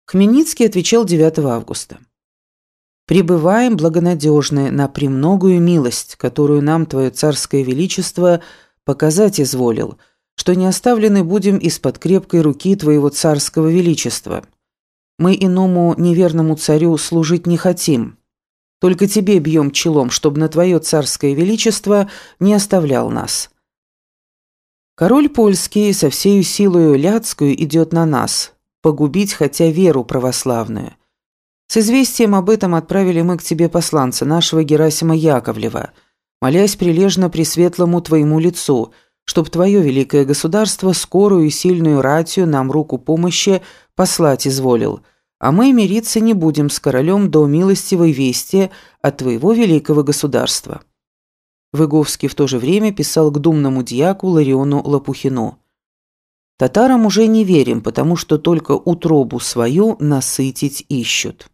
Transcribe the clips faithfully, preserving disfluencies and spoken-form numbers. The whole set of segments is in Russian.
Хмельницкий отвечал девятого августа. «Пребываем, благонадежны, на премногую милость, которую нам Твое Царское Величество показать изволил, что не оставлены будем из-под крепкой руки Твоего Царского Величества. Мы иному неверному царю служить не хотим. Только Тебе бьем челом, чтобы на Твое Царское Величество не оставлял нас. Король польский со всею силою ляцкую идет на нас, погубить хотя веру православную. С известием об этом отправили мы к тебе посланца нашего Герасима Яковлева, молясь прилежно пресветлому твоему лицу, чтоб твое великое государство скорую и сильную ратию нам руку помощи послать изволил, а мы мириться не будем с королем до милостивой вести от твоего великого государства». Выговский в то же время писал к думному дьяку Лариону Лопухину: «Татарам уже не верим, потому что только утробу свою насытить ищут».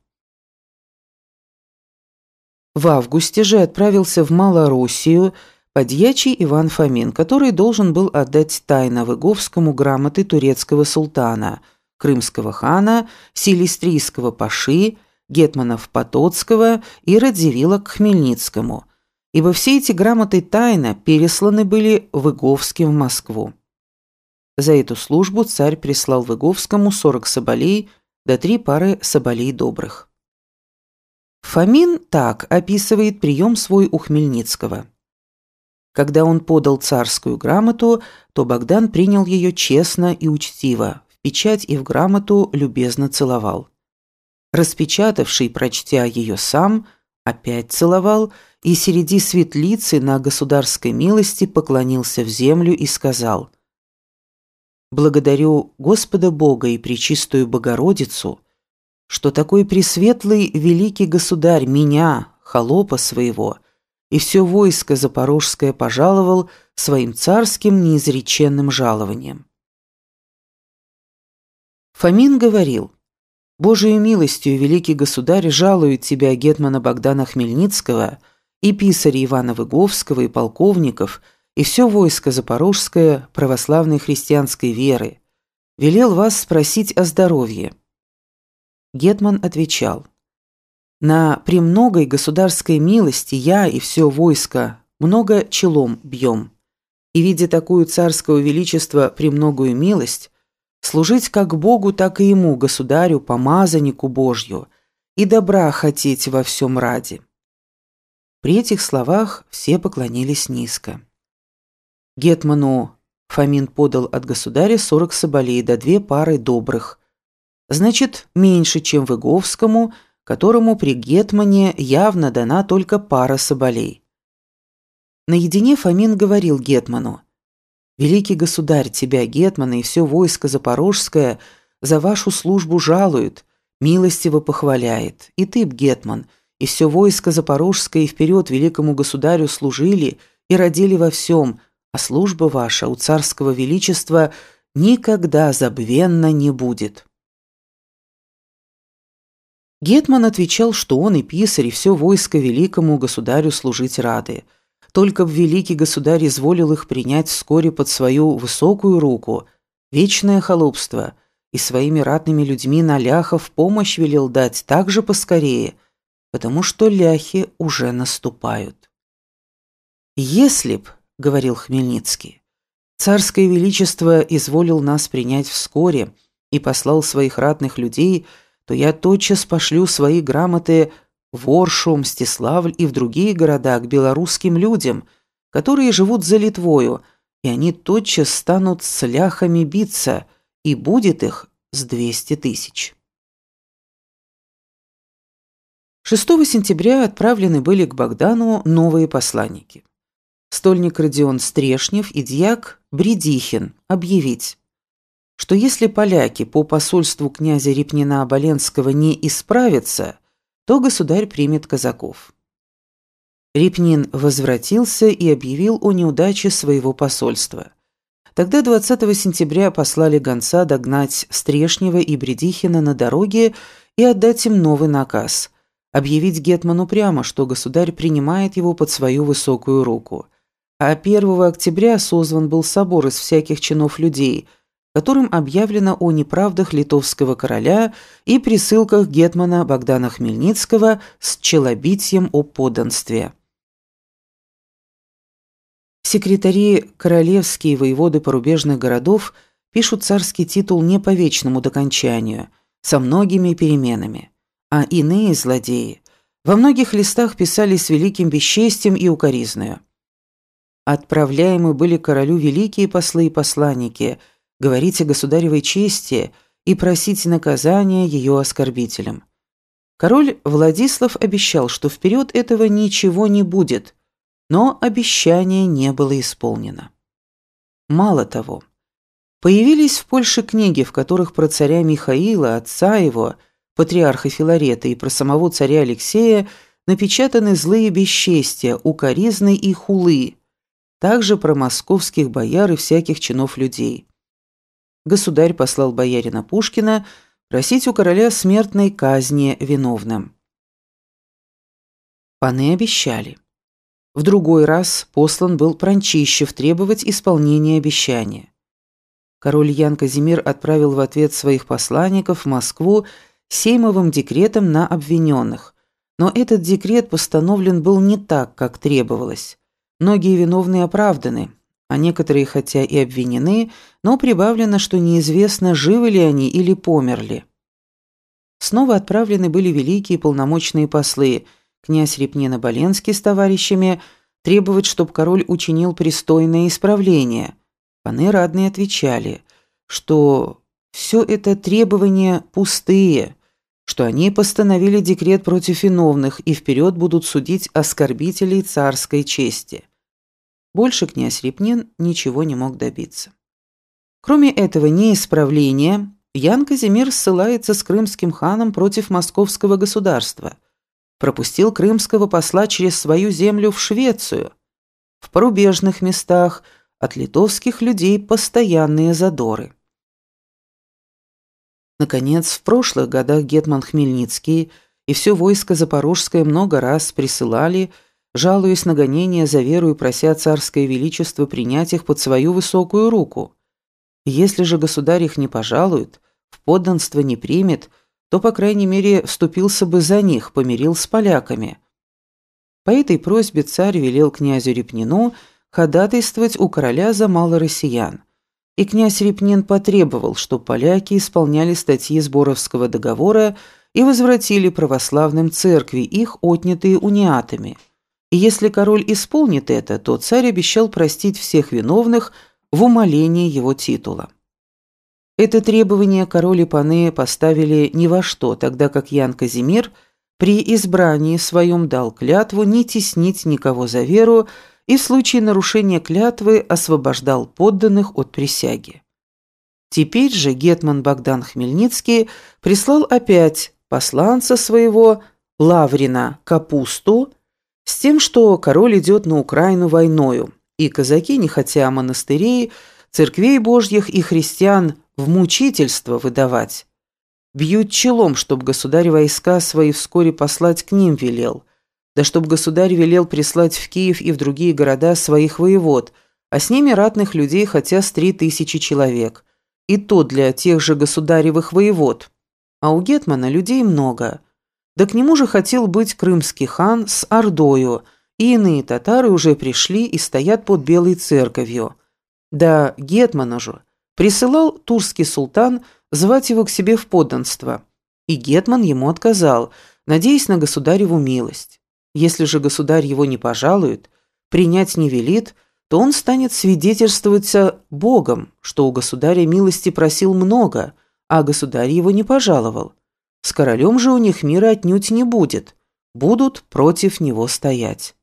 В августе же отправился в Малороссию подьячий Иван Фомин, который должен был отдать тайно Выговскому грамоты турецкого султана, крымского хана, силистрийского паши, гетманов Потоцкого и Радзивилла к Хмельницкому, ибо все эти грамоты тайно пересланы были Выговским в Москву. За эту службу царь прислал Выговскому сорок соболей да три пары соболей добрых. Фомин так описывает прием свой у Хмельницкого. Когда он подал царскую грамоту, то Богдан принял ее честно и учтиво, в печать и в грамоту любезно целовал. Распечатавший, прочтя ее сам, опять целовал и среди светлицы на государской милости поклонился в землю и сказал: «Благодарю Господа Бога и Пречистую Богородицу, что такой пресветлый великий государь меня, холопа своего, и все войско запорожское пожаловал своим царским неизреченным жалованием». Фомин говорил: «Божию милостью великий государь жалует тебя, гетмана Богдана Хмельницкого, и писаря Ивана Выговского, и полковников, и все войско запорожское православной христианской веры. Велел вас спросить о здоровье». Гетман отвечал: «На премногой государской милости я и все войско много челом бьем, и, видя такую царского величества премногую милость, служить как Богу, так и ему, государю, помазаннику Божью, и добра хотеть во всем ради». При этих словах все поклонились низко. Гетману Фомин подал от государя сорок соболей да две пары добрых, значит, меньше, чем Выговскому, которому при гетмане явно дана только пара соболей. Наедине Фомин говорил гетману: «Великий государь, тебя, гетмана, и все войско запорожское за вашу службу жалует, милостиво похваляет, и ты, гетман, и все войско запорожское и вперед великому государю служили и родили во всем, а служба ваша у царского величества никогда забвенна не будет». Гетман отвечал, что он и писарь, и все войско великому государю служить рады. Только б великий государь изволил их принять вскоре под свою высокую руку, вечное холопство, и своими ратными людьми на ляхов помощь велел дать так же поскорее, потому что ляхи уже наступают. «Если б, — говорил Хмельницкий, — царское величество изволил нас принять вскоре и послал своих ратных людей, то я тотчас пошлю свои грамоты в Оршу, Мстиславль и в другие города к белорусским людям, которые живут за Литвою, и они тотчас станут с ляхами биться, и будет их с двести тысяч». шестого сентября отправлены были к Богдану новые посланники. Стольник Родион Стрешнев и дьяк Бредихин объявить, что если поляки по посольству князя Репнина-Оболенского не исправятся, то государь примет казаков. Репнин возвратился и объявил о неудаче своего посольства. Тогда двадцатого сентября послали гонца догнать Стрешнева и Бредихина на дороге и отдать им новый наказ – объявить гетману прямо, что государь принимает его под свою высокую руку. А первого октября созван был собор из всяких чинов людей, которым объявлено о неправдах литовского короля и присылках гетмана Богдана Хмельницкого с челобитием о подданстве. Секретари королевские воеводы порубежных городов пишут царский титул не по вечному докончанию, со многими переменами, а иные злодеи во многих листах писали с великим бесчестием и укоризною. Отправляемы были королю великие послы и посланники говорить о государевой чести и просить наказания ее оскорбителям. Король Владислав обещал, что вперед этого ничего не будет, но обещание не было исполнено. Мало того, появились в Польше книги, в которых про царя Михаила, отца его, патриарха Филарета, и про самого царя Алексея напечатаны злые бесчестия, укоризны и хулы, также про московских бояр и всяких чинов людей. Государь послал боярина Пушкина просить у короля смертной казни виновным. Паны обещали. В другой раз послан был Пранчищев требовать исполнения обещания. Король Ян Казимир отправил в ответ своих посланников в Москву сеймовым декретом на обвиненных, но этот декрет постановлен был не так, как требовалось. Многие виновные оправданы, а некоторые хотя и обвинены, но прибавлено, что неизвестно, живы ли они или померли. Снова отправлены были великие полномочные послы, князь Репнин-Оболенский с товарищами, требовать, чтобы король учинил пристойное исправление. Паны радные отвечали, что все это требования пустые, что они постановили декрет против виновных и вперед будут судить оскорбителей царской чести. Больше князь Репнин ничего не мог добиться. Кроме этого неисправления, Ян Казимир ссылается с крымским ханом против московского государства, пропустил крымского посла через свою землю в Швецию. В порубежных местах от литовских людей постоянные задоры. Наконец, в прошлых годах гетман Хмельницкий и все войско запорожское много раз присылали, жалуясь на гонения за веру и прося царское величество принять их под свою высокую руку. Если же государь их не пожалует, в подданство не примет, то, по крайней мере, вступился бы за них, помирил с поляками. По этой просьбе царь велел князю Репнину ходатайствовать у короля за малороссиян, и князь Репнин потребовал, чтобы поляки исполняли статьи Сборовского договора и возвратили православным церкви их, отнятые униатами. И если король исполнит это, то царь обещал простить всех виновных в умалении его титула. Это требование король и паны поставили ни во что, тогда как Ян Казимир при избрании своем дал клятву не теснить никого за веру и в случае нарушения клятвы освобождал подданных от присяги. Теперь же гетман Богдан Хмельницкий прислал опять посланца своего Лаврина Капусту с тем, что король идет на Украину войною, и казаки, не хотя монастырей, церквей божьих и христиан в мучительство выдавать, бьют челом, чтоб государь войска свои вскоре послать к ним велел, да чтоб государь велел прислать в Киев и в другие города своих воевод, а с ними ратных людей хотя с три тысячи человек, и то для тех же государевых воевод, а у гетмана людей много. Да к нему же хотел быть крымский хан с ордою, и иные татары уже пришли и стоят под Белой церковью. Да гетмана же присылал турский султан звать его к себе в подданство, и гетман ему отказал, надеясь на государеву милость. Если же государь его не пожалует, принять не велит, то он станет свидетельствовать Богом, что у государя милости просил много, а государь его не пожаловал. С королем же у них мира отнюдь не будет, будут против него стоять.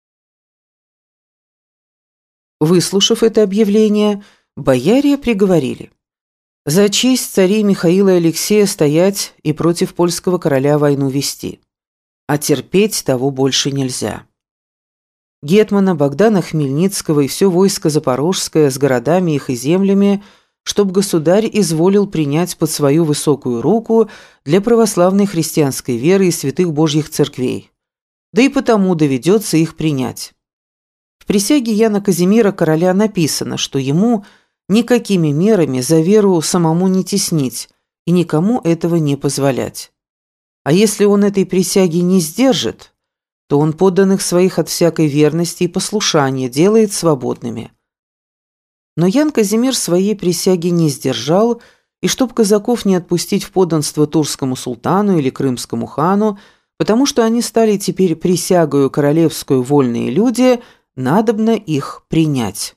Выслушав это объявление, бояре приговорили: за честь царей Михаила и Алексея стоять и против польского короля войну вести, а терпеть того больше нельзя. Гетмана Богдана Хмельницкого и все войско запорожское с городами их и землями, чтоб государь изволил принять под свою высокую руку для православной христианской веры и святых божьих церквей, да и потому доведется их принять. В присяге Яна Казимира короля написано, что ему никакими мерами за веру самому не теснить и никому этого не позволять. А если он этой присяги не сдержит, то он подданных своих от всякой верности и послушания делает свободными. Но Ян Казимир своей присяги не сдержал, и чтоб казаков не отпустить в подданство турскому султану или крымскому хану, потому что они стали теперь присягою королевскую вольные люди, надобно их принять.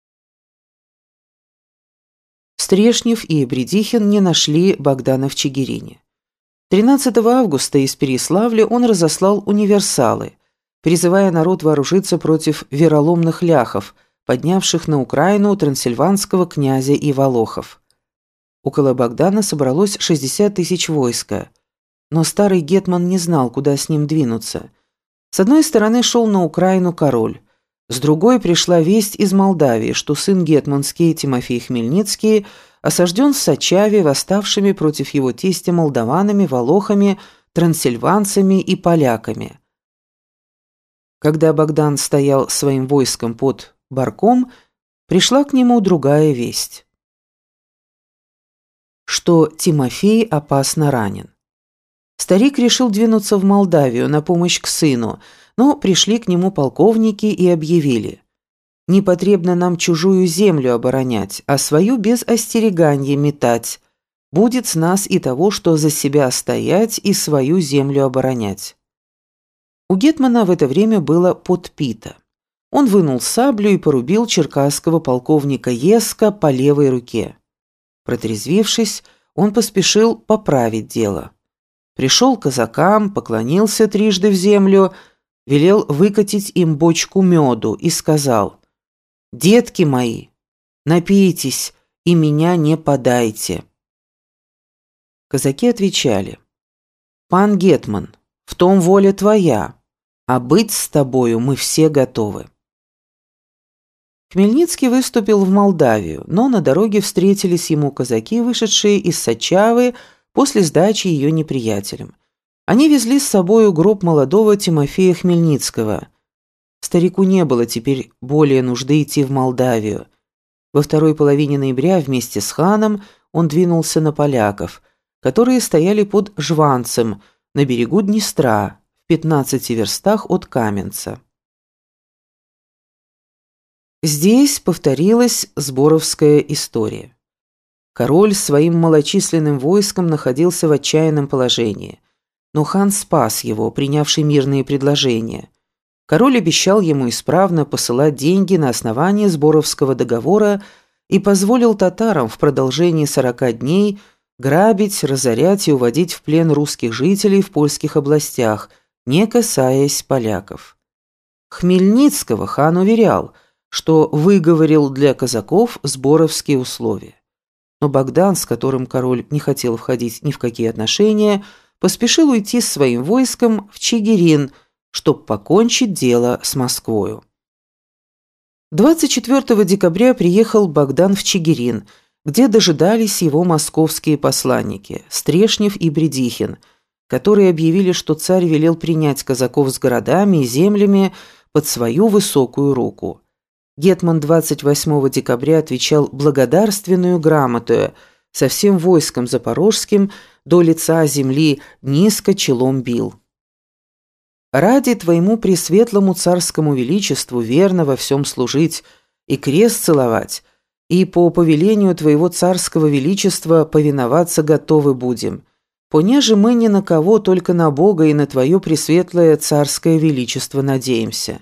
Стрешнев и Бредихин не нашли Богдана в Чигирине. тринадцатого августа из Переяславля он разослал универсалы, призывая народ вооружиться против вероломных ляхов, поднявших на Украину трансильванского князя и волохов. Около Богдана собралось шестьдесят тысяч войска, но старый гетман не знал, куда с ним двинуться. С одной стороны шел на Украину король, с другой пришла весть из Молдавии, что сын гетманский Тимофей Хмельницкий осажден в Сачаве восставшими против его тестя молдаванами, волохами, трансильванцами и поляками. Когда Богдан стоял своим войском под Барком, пришла к нему другая весть, что Тимофей опасно ранен. Старик решил двинуться в Молдавию на помощь к сыну, но пришли к нему полковники и объявили: «Не потребно нам чужую землю оборонять, а свою без остерегания метать. Будет с нас и того, что за себя стоять и свою землю оборонять». У гетмана в это время было подпито. Он вынул саблю и порубил черкасского полковника Еска по левой руке. Протрезвившись, он поспешил поправить дело. Пришел к казакам, поклонился трижды в землю, велел выкатить им бочку меду и сказал: «Детки мои, напейтесь и меня не подайте». Казаки отвечали: «Пан гетман, в том воля твоя, а быть с тобою мы все готовы». Хмельницкий выступил в Молдавию, но на дороге встретились ему казаки, вышедшие из Сачавы после сдачи ее неприятелем. Они везли с собою гроб молодого Тимофея Хмельницкого. Старику не было теперь более нужды идти в Молдавию. Во второй половине ноября вместе с ханом он двинулся на поляков, которые стояли под Жванцем на берегу Днестра, в пятнадцати верстах от Каменца. Здесь повторилась сборовская история. Король с своим малочисленным войском находился в отчаянном положении, но хан спас его, принявший мирные предложения. Король обещал ему исправно посылать деньги на основании Сборовского договора и позволил татарам в продолжении сорока дней грабить, разорять и уводить в плен русских жителей в польских областях, не касаясь поляков. Хмельницкого хан уверял, что выговорил для казаков сборовские условия. Но Богдан, с которым король не хотел входить ни в какие отношения, поспешил уйти с своим войском в Чигирин, чтобы покончить дело с Москвою. двадцать четвёртого декабря приехал Богдан в Чигирин, где дожидались его московские посланники Стрешнев и Бредихин, которые объявили, что царь велел принять казаков с городами и землями под свою высокую руку. Гетман двадцать восьмого декабря отвечал благодарственную грамоту со всем войском запорожским, до лица земли низко челом бил. «Ради твоему пресветлому царскому величеству верно во всем служить и крест целовать, и по повелению твоего царского величества повиноваться готовы будем, понеже мы ни на кого, только на Бога и на твое пресветлое царское величество надеемся».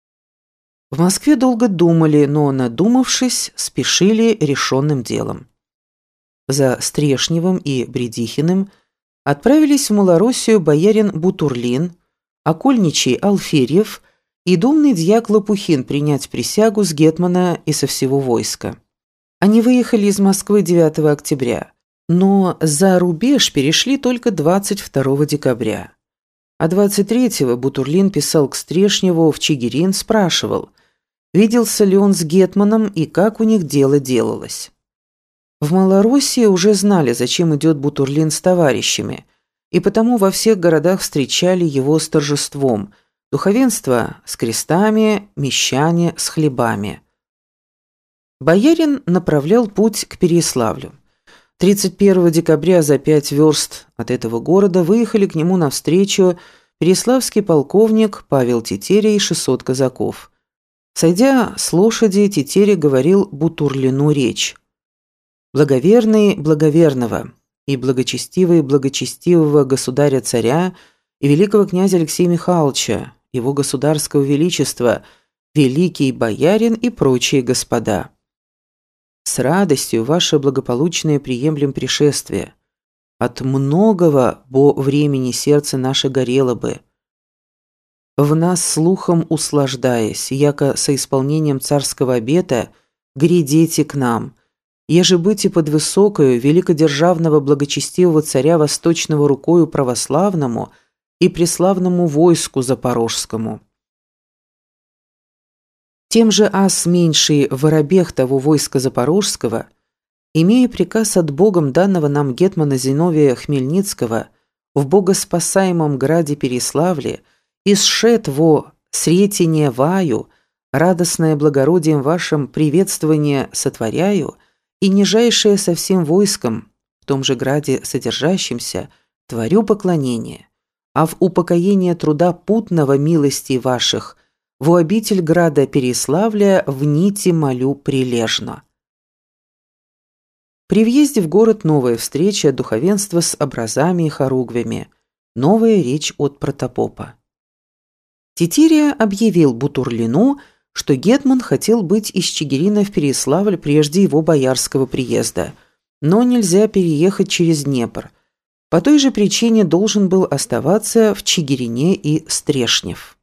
В Москве долго думали, но, надумавшись, спешили решенным делом. За Стрешневым и Бредихиным отправились в Малороссию боярин Бутурлин, окольничий Алферьев и думный дьяк Лопухин принять присягу с гетмана и со всего войска. Они выехали из Москвы девятого октября, но за рубеж перешли только двадцать второго декабря. А двадцать третьего Бутурлин писал к Стрешневу в Чигирин, спрашивал, виделся ли он с гетманом и как у них дело делалось. В Малороссии уже знали, зачем идет Бутурлин с товарищами, и потому во всех городах встречали его с торжеством, духовенство с крестами, мещане с хлебами. Боярин направлял путь к Переяславлю. тридцать первого декабря за пять верст от этого города выехали к нему навстречу переяславский полковник Павел Тетеря и шестьсот казаков. Сойдя с лошади, Тетеря говорил Бутурлину речь. «Благоверный благоверного и благочестивый благочестивого государя-царя и великого князя Алексея Михайловича, его государского величества, великий боярин и прочие господа. С радостью ваше благополучное приемлем пришествие. От многого бо времени сердце наше горело бы. В нас слухом услаждаясь, яко со исполнением царского обета, грядите к нам, еже быти под высокою великодержавного благочестивого царя восточного рукою православному и преславному войску запорожскому. Тем же ас меньший воробех того войска запорожского, имея приказ от Богом данного нам гетмана Зиновия Хмельницкого в богоспасаемом граде Переяславле, исшед во сретение ваю, радостное благородием вашим приветствование сотворяю, и нижайшее со всем войском, в том же граде содержащимся, творю поклонение, а в упокоение труда путного милости ваших в обитель града Переяславля в нити молю прилежно». При въезде в город новая встреча духовенства с образами и хоругвями, новая речь от протопопа. Тетеря объявил Бутурлину, что гетман хотел быть из Чигирина в Переяславль прежде его боярского приезда, но нельзя переехать через Днепр. По той же причине должен был оставаться в Чигирине и Стрешнев.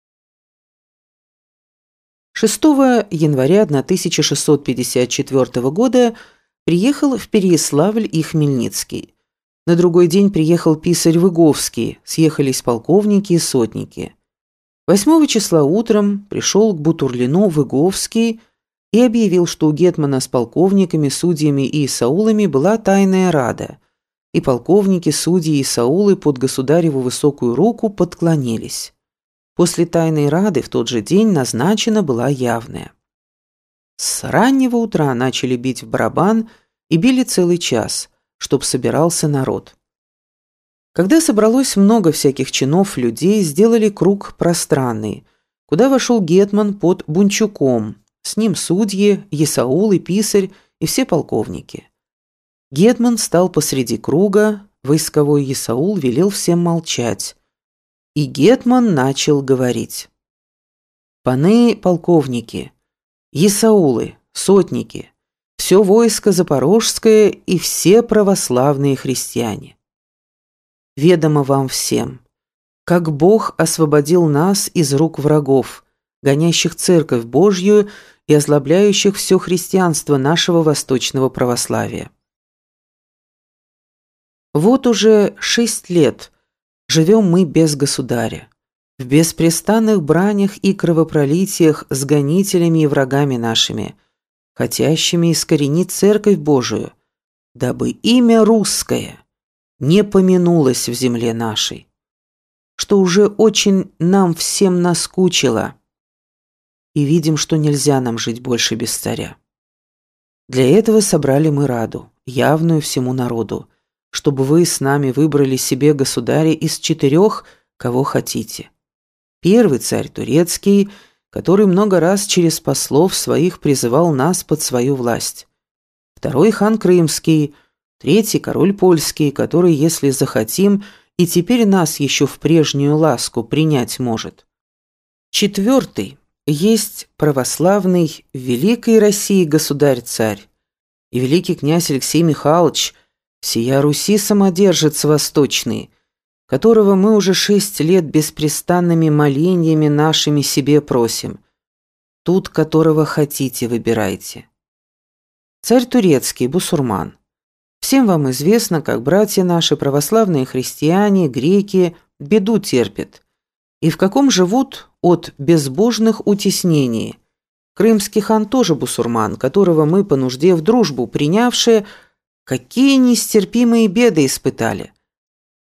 шестого января тысяча шестьсот пятьдесят четвёртого года приехал в Переяславль и Хмельницкий. На другой день приехал писарь Выговский, съехались полковники и сотники. восьмого числа утром пришел к Бутурлину Выговский и объявил, что у гетмана с полковниками, судьями и исаулами была тайная рада, и полковники, судьи и исаулы под государеву высокую руку подклонились. После тайной рады в тот же день назначена была явная. С раннего утра начали бить в барабан и били целый час, чтоб собирался народ. Когда собралось много всяких чинов людей, сделали круг пространный, куда вошел гетман под Бунчуком, с ним судьи, есаул и писарь и все полковники. Гетман стал посреди круга, войсковой есаул велел всем молчать, и гетман начал говорить. «Паны полковники, есаулы, сотники, все войско запорожское и все православные христиане. Ведомо вам всем, как Бог освободил нас из рук врагов, гонящих Церковь Божью и озлобляющих все христианство нашего восточного православия. Вот уже шесть лет живем мы без государя, в беспрестанных бранях и кровопролитиях с гонителями и врагами нашими, хотящими искоренить Церковь Божию, дабы имя русское не помянулось в земле нашей, что уже очень нам всем наскучило, и видим, что нельзя нам жить больше без царя. Для этого собрали мы раду, явную всему народу, чтобы вы с нами выбрали себе государя из четырех, кого хотите. Первый царь турецкий, который много раз через послов своих призывал нас под свою власть. Второй хан крымский, третий король польский, который, если захотим, и теперь нас еще в прежнюю ласку принять может. Четвертый есть православный в великой России государь-царь и великий князь Алексей Михайлович, сия Руси самодержец восточный, которого мы уже шесть лет беспрестанными молениями нашими себе просим. Тут которого хотите выбирайте. Царь турецкий, бусурман. Всем вам известно, как братья наши, православные христиане, греки, беду терпят, и в каком живут от безбожных утеснений. Крымский хан тоже бусурман, которого мы по нужде в дружбу принявшие, какие нестерпимые беды испытали.